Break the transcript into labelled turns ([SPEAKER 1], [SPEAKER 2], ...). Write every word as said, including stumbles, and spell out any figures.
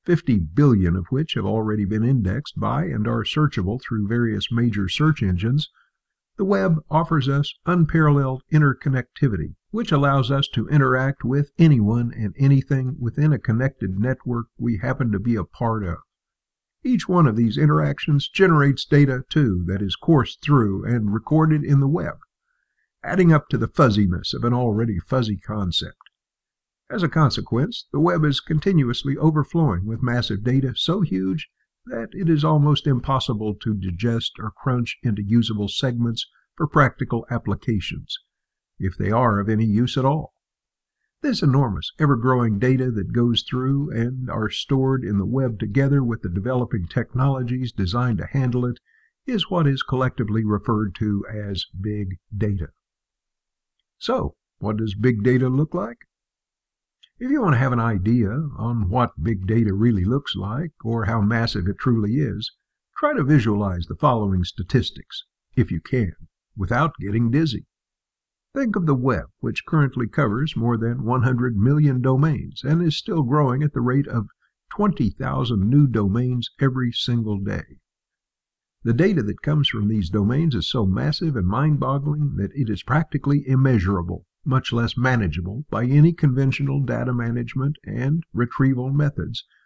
[SPEAKER 1] fifty billion of which have already been indexed by and are searchable through various major search engines, the web offers us unparalleled interconnectivity, which allows us to interact with anyone and anything within a connected network we happen to be a part of. Each one of these interactions generates data, too, that is coursed through and recorded in the web, adding up to the fuzziness of an already fuzzy concept. As a consequence, the web is continuously overflowing with massive data so huge that it is almost impossible to digest or crunch into usable segments for practical applications, if they are of any use at all. This enormous, ever-growing data that goes through and are stored in the web together with the developing technologies designed to handle it is what is collectively referred to as big data. So, what does big data look like? If you want to have an idea on what big data really looks like, or how massive it truly is, try to visualize the following statistics, if you can, without getting dizzy. Think of the web, which currently covers more than one hundred million domains and is still growing at the rate of twenty thousand new domains every single day. The data that comes from these domains is so massive and mind-boggling that it is practically immeasurable, much less manageable by any conventional data management and retrieval methods